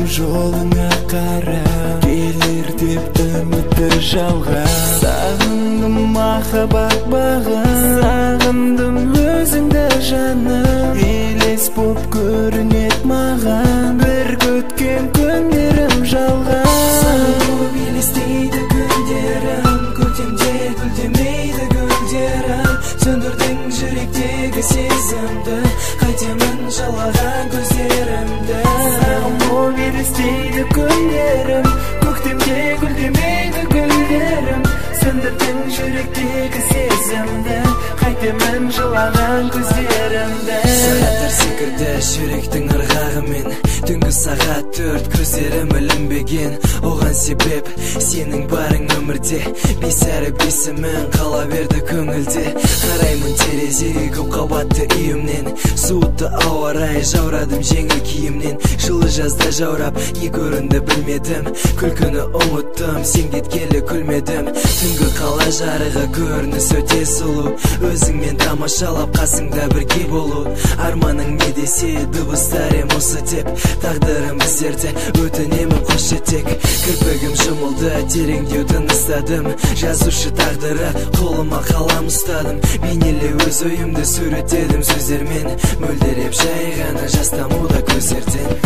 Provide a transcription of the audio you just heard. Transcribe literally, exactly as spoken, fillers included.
жолыңа қарап келер деп үмітті жалған. Сағындым махаббат бағын, сағындым өзіңді жаным. Елес боп көрінет маған бір көткен күндерім жалған. Саған болып елестейді күндерім, көктемде гүлдемейді гүлдерім. Сөндірдің жүректегі сезімді, қайтемін жалаған көздерімді. Саған болып елестейді күндерім, көктемде гүлдемейді гүлдерім. Сөндірдің жүректегі сезімді, қайтемін жылаған көздерімді. Сағаттар секірді жүректің ырғағымен, түнгі сағат төрт, көздерім ілінбеген. Оған себеп сенің барың өмірде, бес әрі бесімін қала берді көңілде. Қараймын терезеге көп қабатты үйімнен, суытты ауа райы, жаурадым жеңіл киімнен. Жылы жазда жаурап не көрінді білмедім, күлкіні ұмыттым, сен кеткелі күлмедім. Түнгі қала жарығы көрініс өте сұлу, өзіңмен тамашалап қасыңда бірге болу. Арманың не десе дыбыстар ем осы деп, тағдырым біздерде өтінемін қош етек. Кірпігім жұмылды, тереңдеу тыныстадым, жазушы тағдыры қолыма қалам ұстадым. Бейнеле өз ойымды суреттедім сөздермен, мөлдіреп жай ғана жас тамуда көздерден.